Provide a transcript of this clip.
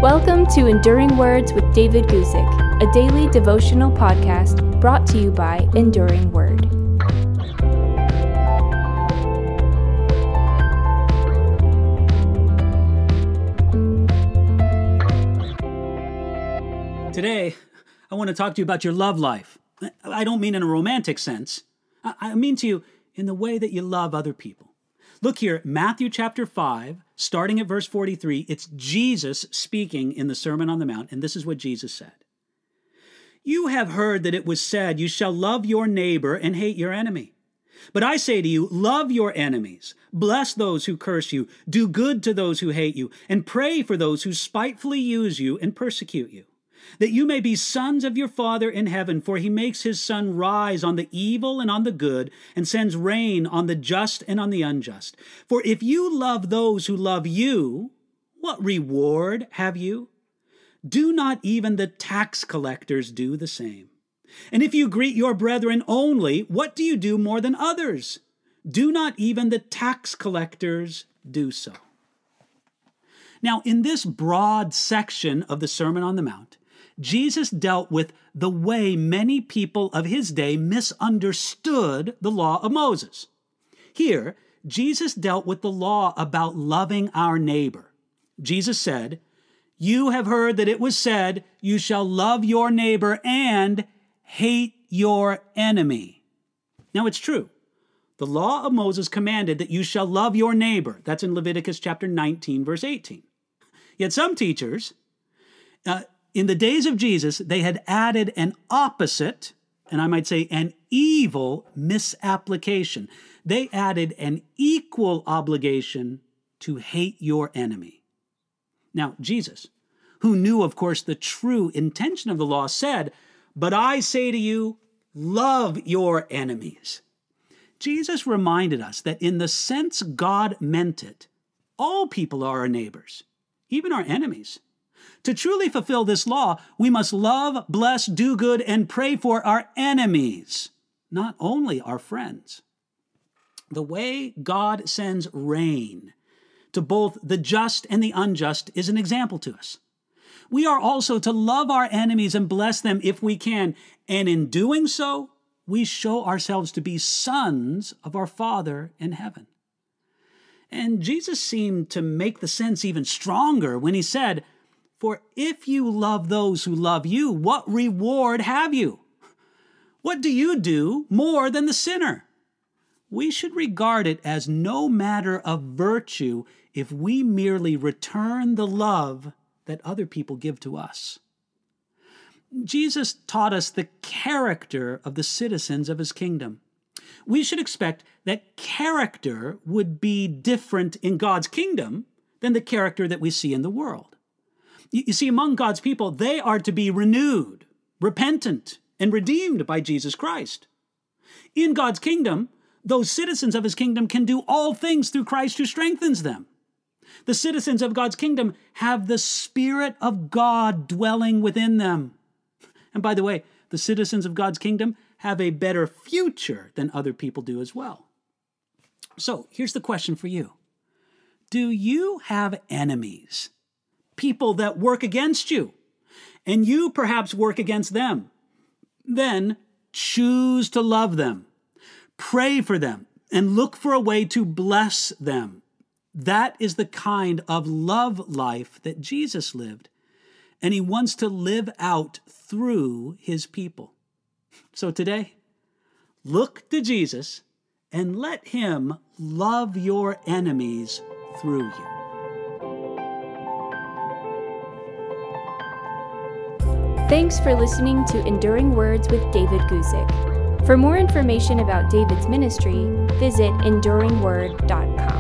Welcome to Enduring Words with David Guzik, a daily devotional podcast brought to you by Enduring Word. Today, I want to talk to you about your love life. I don't mean in a romantic sense. I mean to you in the way that you love other people. Look here, Matthew chapter 5, starting at verse 43, it's Jesus speaking in the Sermon on the Mount, and this is what Jesus said. You have heard that it was said, you shall love your neighbor and hate your enemy. But I say to you, love your enemies, bless those who curse you, do good to those who hate you, and pray for those who spitefully use you and persecute you, that you may be sons of your Father in heaven, for he makes his sun rise on the evil and on the good, and sends rain on the just and on the unjust. For if you love those who love you, what reward have you? Do not even the tax collectors do the same? And if you greet your brethren only, what do you do more than others? Do not even the tax collectors do so? Now, in this broad section of the Sermon on the Mount, Jesus dealt with the way many people of his day misunderstood the law of Moses. Here, Jesus dealt with the law about loving our neighbor. Jesus said, you have heard that it was said, you shall love your neighbor and hate your enemy. Now, it's true. The law of Moses commanded that you shall love your neighbor. That's in Leviticus chapter 19, verse 18. Yet some teachers, in the days of Jesus, they had added an opposite, and I might say an evil misapplication. They added an equal obligation to hate your enemy. Now, Jesus, who knew, of course, the true intention of the law, said, but I say to you, love your enemies. Jesus reminded us that in the sense God meant it, all people are our neighbors, even our enemies. To truly fulfill this law, we must love, bless, do good, and pray for our enemies, not only our friends. The way God sends rain to both the just and the unjust is an example to us. We are also to love our enemies and bless them if we can, and in doing so, we show ourselves to be sons of our Father in heaven. And Jesus seemed to make the sense even stronger when he said, for if you love those who love you, what reward have you? What do you do more than the sinner? We should regard it as no matter of virtue if we merely return the love that other people give to us. Jesus taught us the character of the citizens of his kingdom. We should expect that character would be different in God's kingdom than the character that we see in the world. You see, among God's people, they are to be renewed, repentant, and redeemed by Jesus Christ. In God's kingdom, those citizens of his kingdom can do all things through Christ who strengthens them. The citizens of God's kingdom have the Spirit of God dwelling within them. And by the way, the citizens of God's kingdom have a better future than other people do as well. So here's the question for you. Do you have enemies? People that work against you, and you perhaps work against them? Then choose to love them, pray for them, and look for a way to bless them. That is the kind of love life that Jesus lived, and he wants to live out through his people. So today, look to Jesus and let him love your enemies through you. Thanks for listening to Enduring Words with David Guzik. For more information about David's ministry, visit enduringword.com.